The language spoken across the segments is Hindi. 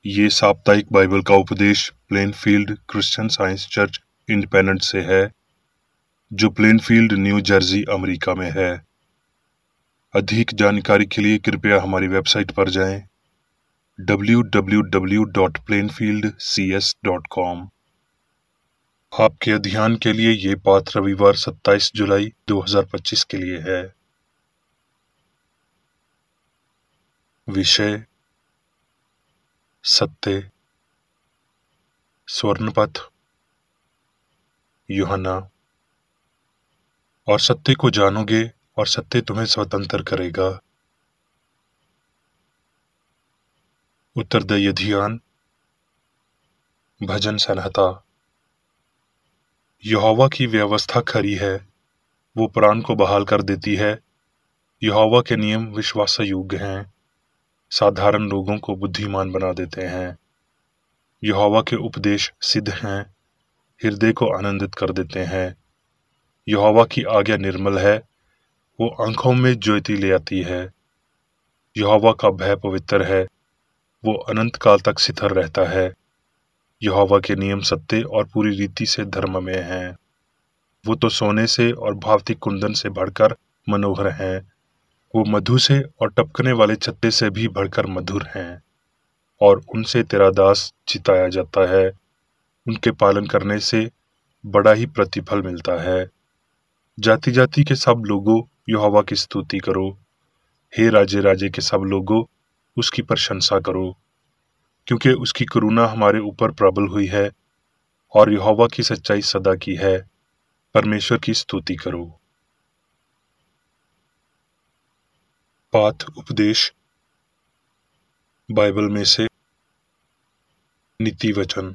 ये साप्ताहिक बाइबल का उपदेश Plainfield Christian Science Church Independent से है, जो प्लेनफील्ड न्यू जर्सी अमेरिका में है। अधिक जानकारी के लिए कृपया हमारी वेबसाइट पर जाएं www.plainfieldcs.com। आपके अध्ययन के लिए ये पाठ रविवार 27 जुलाई 2025 के लिए है। विषय सत्य, स्वर्णपथ, यूहन्ना। और सत्य को जानोगे और सत्य तुम्हें स्वतंत्र करेगा। उत्तरदायी अध्ययन, भजन संहिता। यहोवा की व्यवस्था खरी है, वो प्राण को बहाल कर देती है। यहोवा के नियम विश्वास योग्य हैं, साधारण लोगों को बुद्धिमान बना देते हैं। यहोवा के उपदेश सिद्ध हैं, हृदय को आनंदित कर देते हैं। यहोवा की आज्ञा निर्मल है, वो आंखों में ज्योति ले आती है। यहोवा का भय पवित्र है, वो अनंत काल तक स्थिर रहता है। यहोवा के नियम सत्य और पूरी रीति से धर्ममय हैं। वो तो सोने से और भावती कुंदन से बढ़कर मनोहर हैं। वो मधु से और टपकने वाले छत्ते से भी बढ़कर मधुर हैं, और उनसे तेरा दास चिताया जाता है। उनके पालन करने से बड़ा ही प्रतिफल मिलता है। जाति जाति के सब लोगों, यहोवा की स्तुति करो। हे राजे राजे के सब लोगों, उसकी प्रशंसा करो, क्योंकि उसकी करुणा हमारे ऊपर प्रबल हुई है और यहोवा की सच्चाई सदा की है। परमेश्वर की स्तुति करो। पाठ उपदेश बाइबल में से नीति वचन।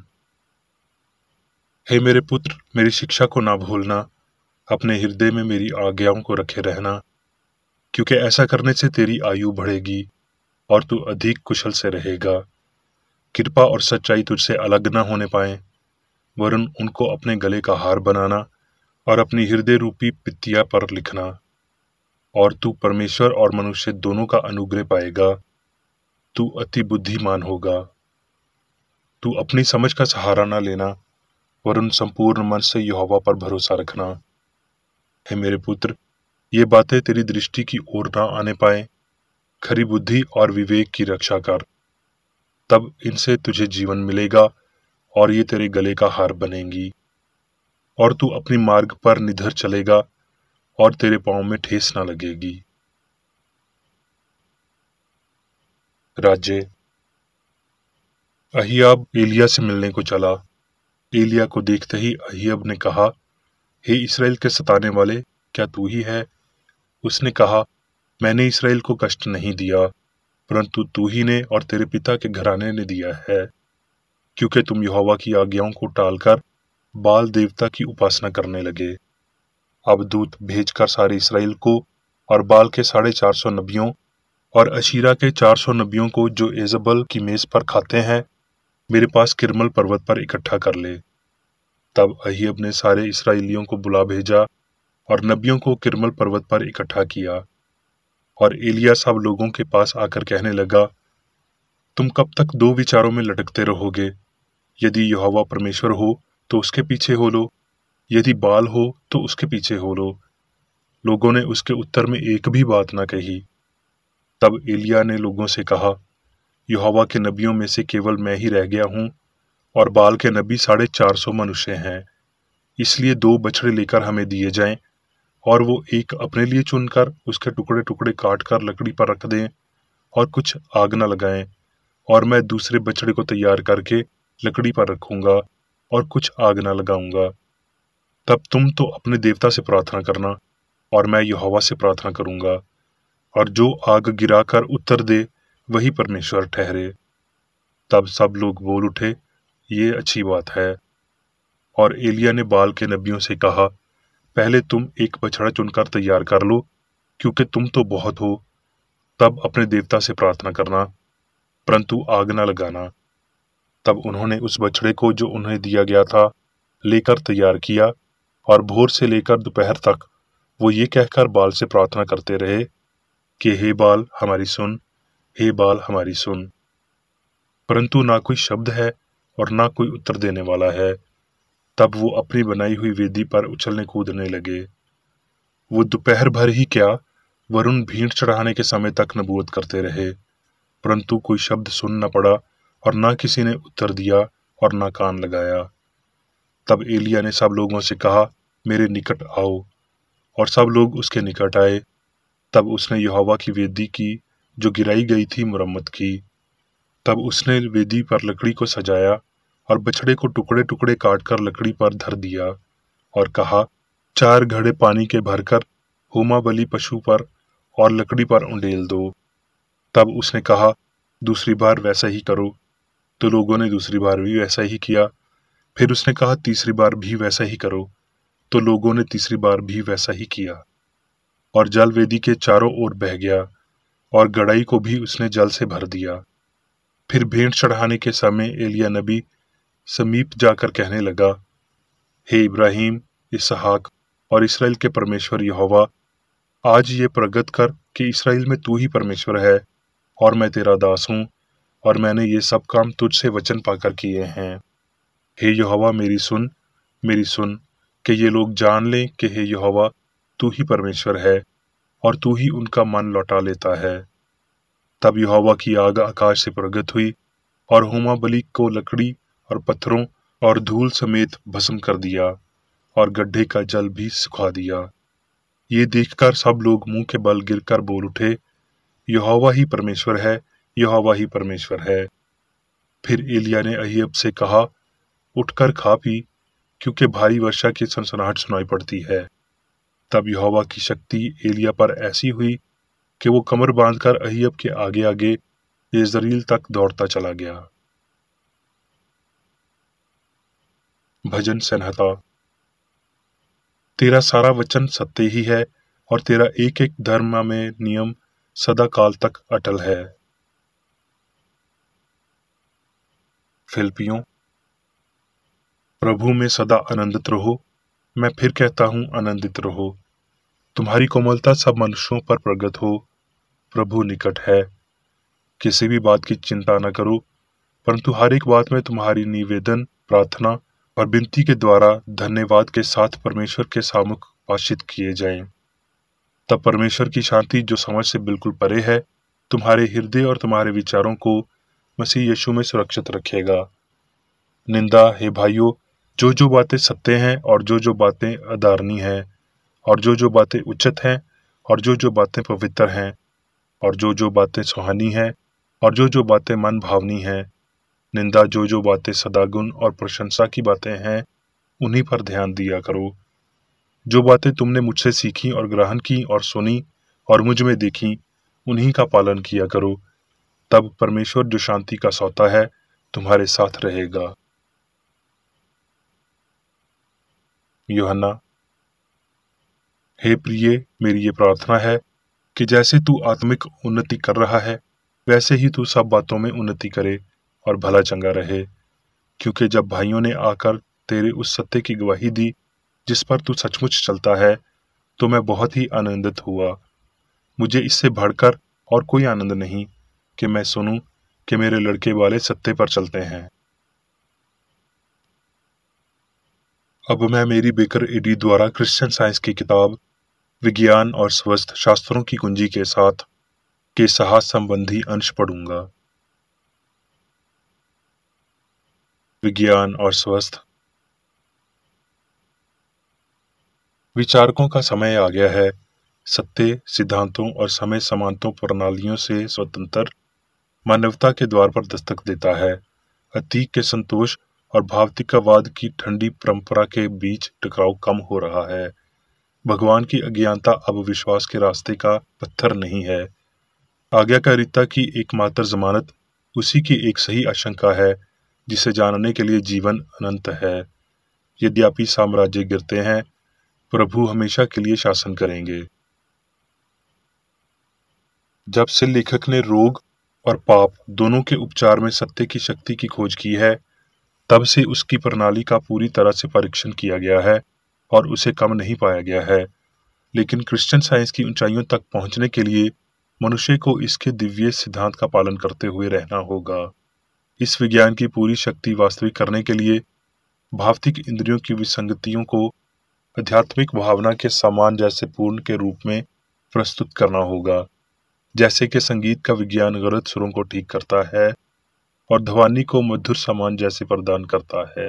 हे मेरे पुत्र, मेरी शिक्षा को ना भूलना, अपने हृदय में मेरी आज्ञाओं को रखे रहना, क्योंकि ऐसा करने से तेरी आयु बढ़ेगी और तू अधिक कुशल से रहेगा। कृपा और सच्चाई तुझसे अलग न होने पाए, वरन उनको अपने गले का हार बनाना और अपनी हृदय रूपी पित्तिया पर लिखना, और तू परमेश्वर और मनुष्य दोनों का अनुग्रह पाएगा। तू अति बुद्धिमान होगा। तू अपनी समझ का सहारा न लेना, वरन संपूर्ण मन से यहोवा पर भरोसा रखना। हे मेरे पुत्र, ये बातें तेरी दृष्टि की ओर न आने पाए। खरी बुद्धि और विवेक की रक्षा कर, तब इनसे तुझे जीवन मिलेगा और ये तेरे गले का हार बनेंगी। और तू अपनी मार्ग पर निधर चलेगा और तेरे पांव में ठेस न लगेगी। राज्य। अहियाब एलिया से मिलने को चला। एलिया को देखते ही अहियाब ने कहा, हे इस्राएल के सताने वाले, क्या तू ही है? उसने कहा, मैंने इस्राएल को कष्ट नहीं दिया, परंतु तू ही ने और तेरे पिता के घराने ने दिया है, क्योंकि तुम यहोवा की आज्ञाओं को टालकर बाल देवता की उपासना करने लगे। अब दूत भेजकर सारे इस्राएल को और बाल के 450 नबियों और अशीरा के 400 नबियों को, जो एजबल की मेज पर खाते हैं, मेरे पास किरमल पर्वत पर इकट्ठा कर ले। तब अहियब ने सारे इस्राएलियों को बुला भेजा और नबियों को किरमल पर्वत पर इकट्ठा किया। और एलिया सब लोगों के पास आकर कहने लगा, तुम कब तक दो विचारों में लटकते रहोगे? यदि यहोवा परमेश्वर हो तो उसके पीछे हो लो, यदि बाल हो तो उसके पीछे हो लो। लोगों ने उसके उत्तर में एक भी बात न कही। तब एलिया ने लोगों से कहा, यहोवा के नबियों में से केवल मैं ही रह गया हूं, और बाल के नबी 450 मनुष्य हैं। इसलिए 2 बछड़े लेकर हमें दिए जाएं, और वो एक अपने लिए चुनकर उसके टुकड़े टुकड़े काट कर लकड़ी पर रख दें, और कुछ आग न लगाएं। और मैं दूसरे बछड़े को तैयार करके लकड़ी पर रखूंगा और कुछ आग न लगाऊंगा। तब तुम तो अपने देवता से प्रार्थना करना, और मैं यहोवा से प्रार्थना करूंगा, और जो आग गिराकर उत्तर दे वही परमेश्वर ठहरे। तब सब लोग बोल उठे, ये अच्छी बात है। और एलिया ने बाल के नबियों से कहा, पहले तुम एक बछड़ा चुनकर तैयार कर लो, क्योंकि तुम तो बहुत हो। तब अपने देवता से प्रार्थना करना, परंतु आग न लगाना। तब उन्होंने उस बछड़े को, जो उन्हें दिया गया था, लेकर तैयार किया, और भोर से लेकर दोपहर तक वो ये कहकर बाल से प्रार्थना करते रहे कि हे बाल हमारी सुन, हे बाल हमारी सुन। परंतु ना कोई शब्द है और ना कोई उत्तर देने वाला है। तब वो अपनी बनाई हुई वेदी पर उछलने कूदने लगे। वो दोपहर भर ही क्या, वरुण भीड़ चढ़ाने के समय तक नबूवत करते रहे, परंतु कोई शब्द सुन न पड़ा और ना किसी ने उत्तर दिया और ना कान लगाया। तब एलिया ने सब लोगों से कहा, मेरे निकट आओ। और सब लोग उसके निकट आए। तब उसने यहोवा की वेदी की जो गिराई गई थी मुरम्मत की। तब उसने वेदी पर लकड़ी को सजाया और बछड़े को टुकड़े टुकड़े काटकर लकड़ी पर धर दिया और कहा, 4 घड़े पानी के भरकर होमा बलि पशु पर और लकड़ी पर उंडेल दो। तब उसने कहा, दूसरी बार वैसा ही करो। तो लोगों ने दूसरी बार भी वैसा ही किया। फिर उसने कहा, तीसरी बार भी वैसा ही करो। तो लोगों ने तीसरी बार भी वैसा ही किया। और जल वेदी के चारों ओर बह गया और गड़ाई को भी उसने जल से भर दिया। फिर भेंट चढ़ाने के समय एलिया नबी समीप जाकर कहने लगा, हे इब्राहिम, इसहाक और इसराइल के परमेश्वर यहोवा, आज ये प्रगट कर कि इसराइल में तू ही परमेश्वर है और मैं तेरा दास हूँ और मैंने ये सब काम तुझसे वचन पाकर किए हैं। हे यहोवा, मेरी सुन कि ये लोग जान लें कि हे यहोवा, तू ही परमेश्वर है और तू ही उनका मन लौटा लेता है। तब यहोवा की आग आकाश से प्रगट हुई और होमा बलि को लकड़ी और पत्थरों और धूल समेत भस्म कर दिया और गड्ढे का जल भी सुखा दिया। ये देखकर सब लोग मुंह के बल गिरकर बोल उठे, यहोवा ही परमेश्वर है, यहोवा ही परमेश्वर है। फिर एलिया ने अहियब से कहा, उठकर खा पी, क्योंकि भारी वर्षा की सनसनाहट सुनाई पड़ती है। तब यहोवा की शक्ति एलिया पर ऐसी हुई कि वो कमर बांधकर अहियब के आगे आगे येजरील तक दौड़ता चला गया। भजन संहिता। तेरा सारा वचन सत्य ही है और तेरा एक एक धर्म में नियम सदा काल तक अटल है। फिलिपियों। प्रभु में सदा आनंदित रहो। मैं फिर कहता हूँ, आनंदित रहो। तुम्हारी कोमलता सब मनुष्यों पर प्रगट हो। प्रभु निकट है। किसी भी बात की चिंता न करो, परंतु हर एक बात में तुम्हारी निवेदन, प्रार्थना और विनती के द्वारा धन्यवाद के साथ परमेश्वर के सामुख भाषित किए जाएं। तब परमेश्वर की शांति, जो समझ से बिल्कुल परे है, तुम्हारे हृदय और तुम्हारे विचारों को मसीह यीशु में सुरक्षित रखेगा। निंदा, हे भाइयों, जो बातें सत्य हैं और जो बातें अधार्मिक हैं और जो बातें उचित हैं और जो बातें पवित्र हैं और जो बातें सुहानी हैं और जो बातें मन भावनी हैं, निंदा, जो बातें सदागुण और प्रशंसा की बातें हैं, उन्हीं पर ध्यान दिया करो। जो बातें तुमने मुझसे सीखी और ग्रहण की और सुनी और मुझ में देखी, उन्हीं का पालन किया करो। तब परमेश्वर, जो शांति का सौता है, तुम्हारे साथ रहेगा। यूहन्ना। हे प्रिय, मेरी ये प्रार्थना है कि जैसे तू आत्मिक उन्नति कर रहा है, वैसे ही तू सब बातों में उन्नति करे और भला चंगा रहे। क्योंकि जब भाइयों ने आकर तेरे उस सत्य की गवाही दी जिस पर तू सचमुच चलता है, तो मैं बहुत ही आनंदित हुआ। मुझे इससे बढ़कर और कोई आनंद नहीं कि मैं सुनूं कि मेरे लड़के वाले सत्य पर चलते हैं। अब मैं मेरी बेकर एडी द्वारा क्रिश्चियन साइंस की किताब विज्ञान और स्वस्थ शास्त्रों की कुंजी के साथ के साहस संबंधी अंश पढ़ूंगा। विज्ञान और स्वस्थ। विचारकों का समय आ गया है। सत्य, सिद्धांतों और समय समानतों प्रणालियों से स्वतंत्र मानवता के द्वार पर दस्तक देता है। अतीक के संतोष और भौतिकवाद की ठंडी परंपरा के बीच टकराव कम हो रहा है। भगवान की अज्ञानता अब विश्वास के रास्ते का पत्थर नहीं है। आज्ञाकारिता की एकमात्र जमानत उसी की एक सही आशंका है जिसे जानने के लिए जीवन अनंत है। यद्यपि साम्राज्य गिरते हैं, प्रभु हमेशा के लिए शासन करेंगे। जब से लेखक ने रोग और पाप दोनों के उपचार में सत्य की शक्ति की खोज की है, तब से उसकी प्रणाली का पूरी तरह से परीक्षण किया गया है और उसे कम नहीं पाया गया है। लेकिन क्रिश्चियन साइंस की ऊंचाइयों तक पहुंचने के लिए मनुष्य को इसके दिव्य सिद्धांत का पालन करते हुए रहना होगा। इस विज्ञान की पूरी शक्ति वास्तविक करने के लिए भौतिक इंद्रियों की विसंगतियों को आध्यात्मिक भावना के समान जैसे पूर्ण के रूप में प्रस्तुत करना होगा। जैसे कि संगीत का विज्ञान गलत सुरों को ठीक करता है और ध्वनि को मधुर समान जैसे प्रदान करता है।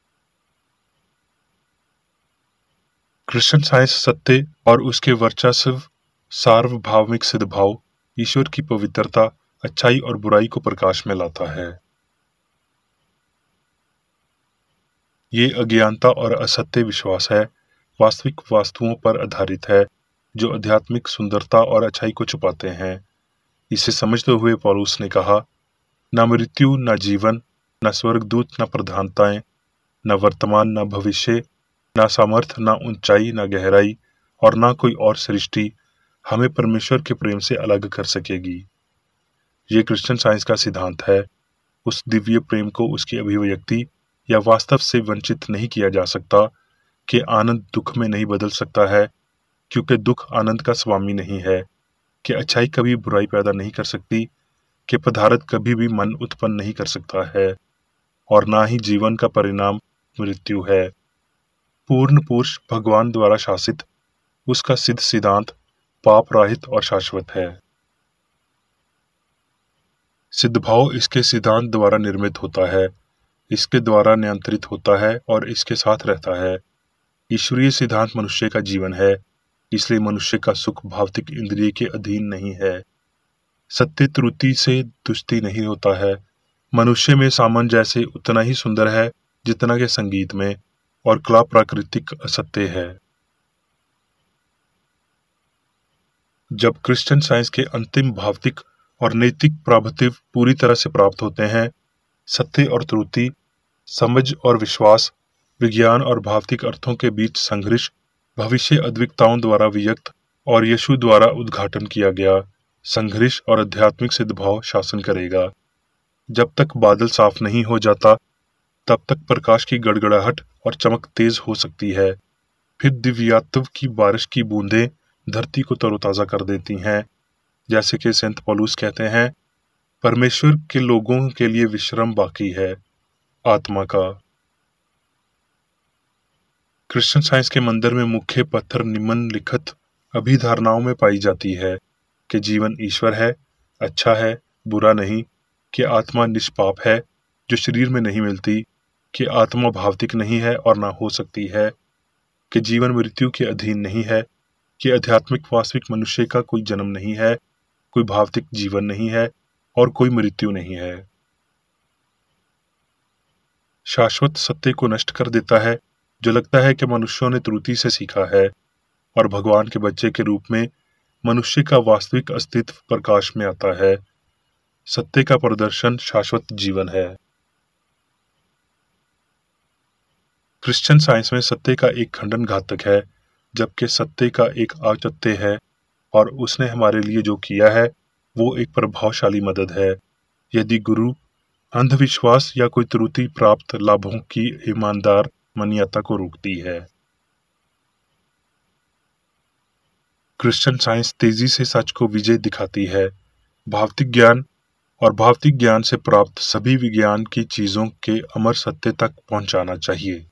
क्रिश्चियन साइंस सत्य और उसके वर्चस्व, सार्वभौमिक सद्भाव, ईश्वर की पवित्रता, अच्छाई और बुराई को प्रकाश में लाता है। ये अज्ञानता और असत्य विश्वास है, वास्तविक वस्तुओं पर आधारित है जो आध्यात्मिक सुंदरता और अच्छाई को छुपाते हैं। इसे समझते हुए पौलुस ने कहा, न मृत्यु, न जीवन, न स्वर्गदूत, न प्रधानताएं, न वर्तमान, न भविष्य, न सामर्थ्य, न ऊंचाई, न गहराई और न कोई और सृष्टि हमें परमेश्वर के प्रेम से अलग कर सकेगी। ये क्रिश्चियन साइंस का सिद्धांत है। उस दिव्य प्रेम को उसकी अभिव्यक्ति या वास्तव से वंचित नहीं किया जा सकता, कि आनंद दुख में नहीं बदल सकता है क्योंकि दुख आनंद का स्वामी नहीं है, कि अच्छाई कभी बुराई पैदा नहीं कर सकती, कि पदार्थ कभी भी मन उत्पन्न नहीं कर सकता है, और ना ही जीवन का परिणाम मृत्यु है। पूर्ण पुरुष भगवान द्वारा शासित उसका सिद्ध सिद्धांत पाप रहित और शाश्वत है। सिद्धभाव इसके सिद्धांत द्वारा निर्मित होता है, इसके द्वारा नियंत्रित होता है और इसके साथ रहता है। ईश्वरीय सिद्धांत मनुष्य का जीवन है, इसलिए मनुष्य का सुख भौतिक इंद्रिय के अधीन नहीं है। सत्य त्रुटि से दुष्टि नहीं होता है। मनुष्य में सामंजस्य उतना ही सुंदर है जितना कि संगीत में, और कला प्राकृतिक असत्य है। जब क्रिश्चियन साइंस के अंतिम भौतिक और नैतिक प्रभाव पूरी तरह से प्राप्त होते हैं, सत्य और त्रुटि, समझ और विश्वास, विज्ञान और भौतिक अर्थों के बीच संघर्ष भविष्य अद्विकताओं द्वारा व्यक्त और यीशु द्वारा उद्घाटन किया गया संघर्ष और आध्यात्मिक सिद्धभाव शासन करेगा। जब तक बादल साफ नहीं हो जाता, तब तक प्रकाश की गड़गड़ाहट और चमक तेज हो सकती है। फिर दिव्यत्व की बारिश की बूंदें धरती को तरोताजा कर देती हैं। जैसे कि संत पौलुस कहते हैं, परमेश्वर के लोगों के लिए विश्राम बाकी है, आत्मा का। क्रिश्चियन साइंस के मंदिर में मुख्य पत्थर निम्नलिखित अभिधारणाओं में पाई जाती है कि जीवन ईश्वर है, अच्छा है, बुरा नहीं, कि आत्मा निष्पाप है जो शरीर में नहीं मिलती, कि आत्मा भौतिक नहीं है और ना हो सकती है, कि जीवन मृत्यु के अधीन नहीं है, कि आध्यात्मिक वास्तविक मनुष्य का कोई जन्म नहीं है, कोई भौतिक जीवन नहीं है और कोई मृत्यु नहीं है। शाश्वत सत्य को नष्ट कर देता है जो लगता है कि मनुष्यों ने त्रुटि से सीखा है, और भगवान के बच्चे के रूप में मनुष्य का वास्तविक अस्तित्व प्रकाश में आता है। सत्य का प्रदर्शन शाश्वत जीवन है। क्रिश्चियन साइंस में सत्य का एक खंडन घातक है, जबकि सत्य का एक औचित्य है, और उसने हमारे लिए जो किया है वो एक प्रभावशाली मदद है। यदि गुरु अंधविश्वास या कोई त्रुटि प्राप्त लाभों की ईमानदार मान्यता को रोकती है। क्रिश्चियन साइंस तेजी से सच को विजय दिखाती है। भौतिक ज्ञान और भौतिक ज्ञान से प्राप्त सभी विज्ञान की चीजों के अमर सत्य तक पहुंचाना चाहिए।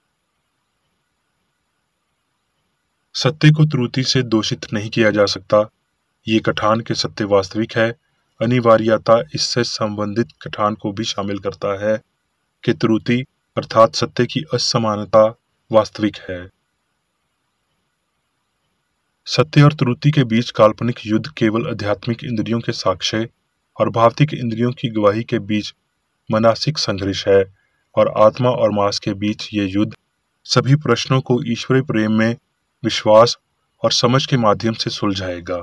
सत्य को त्रुटि से दोषित नहीं किया जा सकता। ये कथान के सत्य वास्तविक है। अनिवार्यता इससे संबंधित कथान को भी शामिल करता है कि त्रुटि अर्थात सत्य की असमानता वास्तविक है। सत्य और त्रुटि के बीच काल्पनिक युद्ध केवल आध्यात्मिक इंद्रियों के साक्ष्य और भौतिक इंद्रियों की गवाही के बीच मानसिक संघर्ष है, और आत्मा और मांस के बीच ये युद्ध सभी प्रश्नों को ईश्वरीय प्रेम में विश्वास और समझ के माध्यम से सुलझाएगा।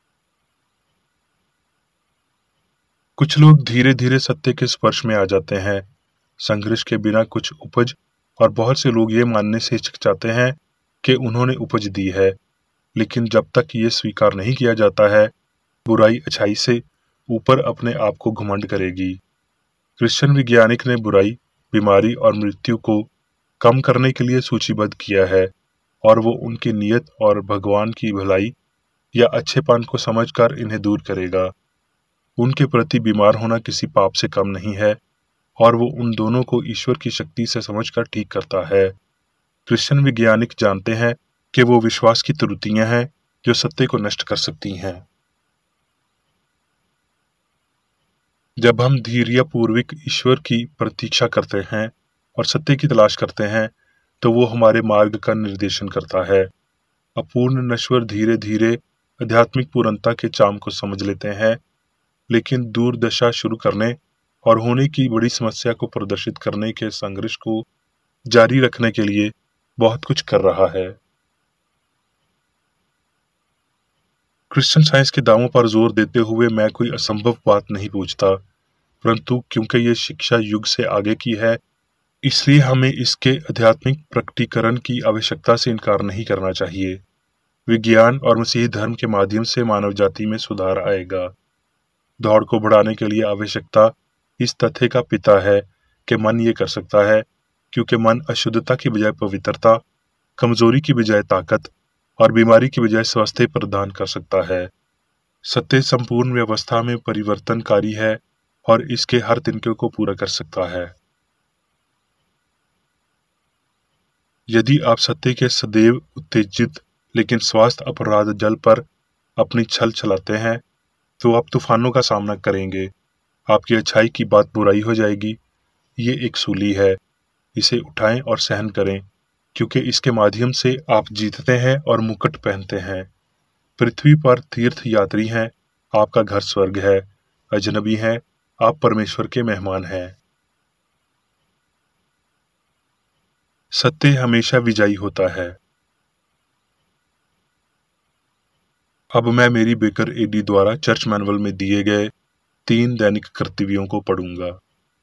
कुछ लोग धीरे धीरे सत्य के स्पर्श में आ जाते हैं, संघर्ष के बिना कुछ उपज, और बहुत से लोग ये मानने से हिचकिचाते हैं कि उन्होंने उपज दी है। लेकिन जब तक ये स्वीकार नहीं किया जाता है, बुराई अच्छाई से ऊपर अपने आप को घमंड करेगी। क्रिश्चियन वैज्ञानिक ने बुराई, बीमारी और मृत्यु को कम करने के लिए सूचीबद्ध किया है, और वो उनकी नीयत और भगवान की भलाई या अच्छेपन को समझकर इन्हें दूर करेगा। उनके प्रति बीमार होना किसी पाप से कम नहीं है, और वो उन दोनों को ईश्वर की शक्ति से समझकर ठीक करता है। क्रिश्चियन वैज्ञानिक जानते हैं कि वो विश्वास की त्रुटियां हैं जो सत्य को नष्ट कर सकती हैं। जब हम धैर्यपूर्वक ईश्वर की प्रतीक्षा करते हैं और सत्य की तलाश करते हैं, तो वो हमारे मार्ग का निर्देशन करता है। अपूर्ण नश्वर धीरे धीरे आध्यात्मिक पूर्णता के चाम को समझ लेते हैं, लेकिन दुर्दशा शुरू करने और होने की बड़ी समस्या को प्रदर्शित करने के संघर्ष को जारी रखने के लिए बहुत कुछ कर रहा है। क्रिश्चियन साइंस के दावों पर जोर देते हुए मैं कोई असंभव बात नहीं पूछता, परंतु क्योंकि ये शिक्षा युग से आगे की है, इसलिए हमें इसके आध्यात्मिक प्रकटीकरण की आवश्यकता से इनकार नहीं करना चाहिए। विज्ञान और मसीही धर्म के माध्यम से मानव जाति में सुधार आएगा। दौड़ को बढ़ाने के लिए आवश्यकता इस तथ्य का पिता है कि मन ये कर सकता है, क्योंकि मन अशुद्धता की बजाय पवित्रता, कमजोरी की बजाय ताकत और बीमारी की बजाय स्वास्थ्य प्रदान कर सकता है। सत्य संपूर्ण व्यवस्था में परिवर्तनकारी है और इसके हर तिनके को पूरा कर सकता है। यदि आप सत्य के सदैव उत्तेजित लेकिन स्वास्थ्य अपराध जल पर अपनी छल चलाते हैं, तो आप तूफानों का सामना करेंगे। आपकी अच्छाई की बात बुराई हो जाएगी। ये एक सूली है, इसे उठाएं और सहन करें, क्योंकि इसके माध्यम से आप जीतते हैं और मुकुट पहनते हैं। पृथ्वी पर तीर्थ यात्री हैं, आपका घर स्वर्ग है। अजनबी हैं, आप परमेश्वर के मेहमान हैं। सत्य हमेशा विजयी होता है। अब मैं मेरी बेकर एडी द्वारा चर्च मैनुअल में दिए गए 3 दैनिक कर्तव्यों को पढ़ूंगा।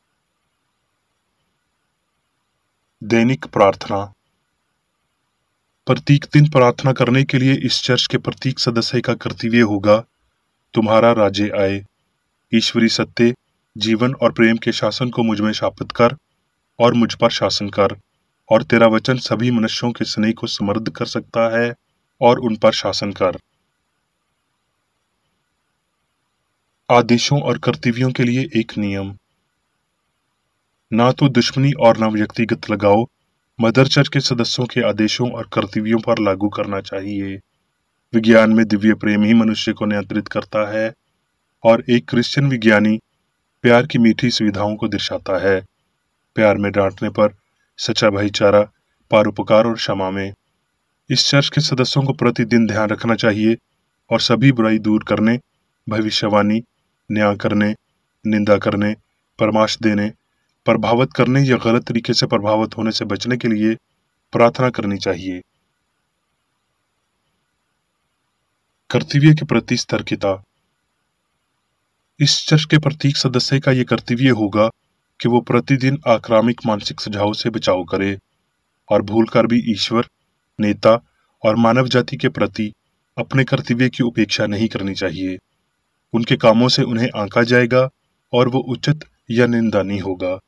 दैनिक प्रार्थना। प्रत्येक दिन प्रार्थना करने के लिए इस चर्च के प्रत्येक सदस्य का कर्तव्य होगा, तुम्हारा राज्य आए, ईश्वरी सत्य, जीवन और प्रेम के शासन को मुझ में स्थापित कर और मुझ पर शासन कर, और तेरा वचन सभी मनुष्यों के स्नेह को समृद्ध कर सकता है और उन पर शासन कर। आदेशों और कर्तव्यों के लिए एक नियम। ना तो दुश्मनी और न व्यक्तिगत लगाओ, मदर चर्च के सदस्यों के आदेशों और कर्तव्यों पर लागू करना चाहिए। विज्ञान में दिव्य प्रेम ही मनुष्य को नियंत्रित करता है और एक क्रिश्चियन विज्ञानी प्यार की मीठी सुविधाओं को दर्शाता है। प्यार में डांटने पर, सच्चा भाईचारा, परोपकार और क्षमा में। इस चर्च के सदस्यों को प्रतिदिन ध्यान रखना चाहिए और सभी बुराई दूर करने, भविष्यवाणी, न्याय करने, निंदा करने, परामर्श देने, प्रभावित करने या गलत तरीके से प्रभावित होने से बचने के लिए प्रार्थना करनी चाहिए। कर्तव्य के प्रति सतर्कता। इस चर्च के प्रत्येक सदस्य का यह कर्तव्य होगा कि वो प्रतिदिन आक्रामक मानसिक सुझाव से बचाव करे और भूलकर भी ईश्वर, नेता और मानव जाति के प्रति अपने कर्तव्य की उपेक्षा नहीं करनी चाहिए। उनके कामों से उन्हें आंका जाएगा और वो उचित या निंदनीय होगा।